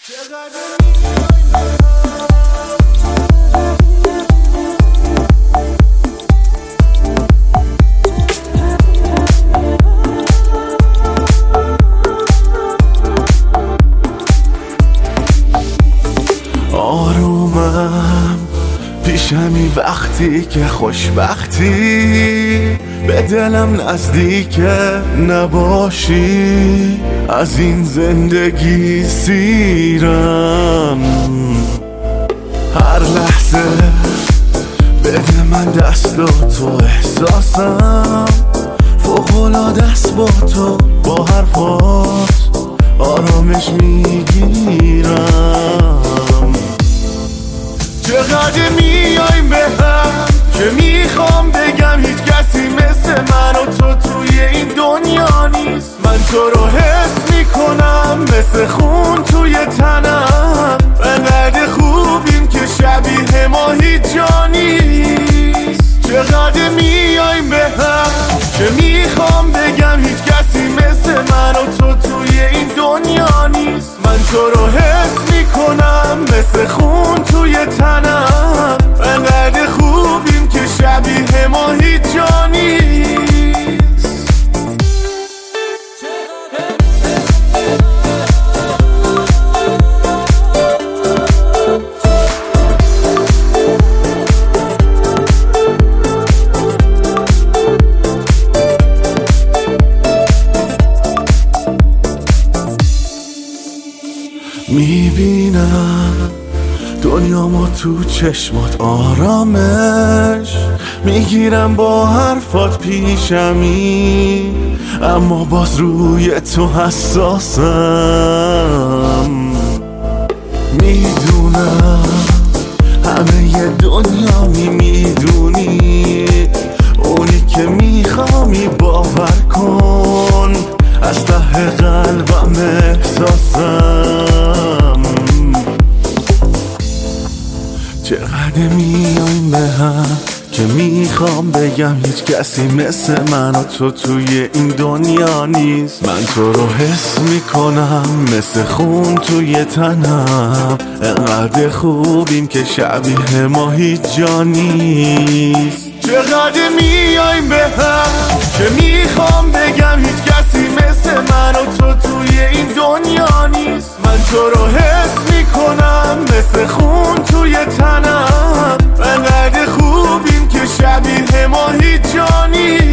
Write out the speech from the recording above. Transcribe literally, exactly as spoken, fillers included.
آرومم پیشمی وقتی که خوشبختی به دلم نزدیک نباشی، از این زندگی سیرم. هر لحظه بده من دست و تو احساسم فوق‌العاده است با تو، با حرفات آرامش میگیرم. چقدر میایم به هم که میخوام بگم هیچ کسی مثل من و تو توی این دنیا نیست. من تو رو حس میکنم مثل خون توی تنم، انقدر خوبیم که شبیه ما هیچ جا نیست. چقدر میایم به هم که میخوام بگم هیچ کسی مثل من و تو توی این دنیا نیست. من تو رو حس میکنم مثل خون توی تنم، انقدر خوبیم که شبیه ما هیچ جا نیست. میبینم دنیامو تو چشمات آرامش میگیرم با حرفات پیشمی، اما باز روی تو حساسم. میدونم همه ی دنیا می میدونی، اونی که میخوامی باور کن، از ته قلبم احساسم. چقدر میایم به هم که میخوام بگم هیچ کسی مثل من و تو توی این دنیا نیست. من تو رو حس میکنم مثل خون توی تنم، انقدر خوبیم که شبیه ما هیچ جا نیست. چقدر میایم به هم که میخوام بگم هیچ کسی مثل من و تو توی این دنیا نیست. من تو رو حس میکنم مثل خون توی تنم، انقدر خوبیم که شبیه ما هیچ جا نیست.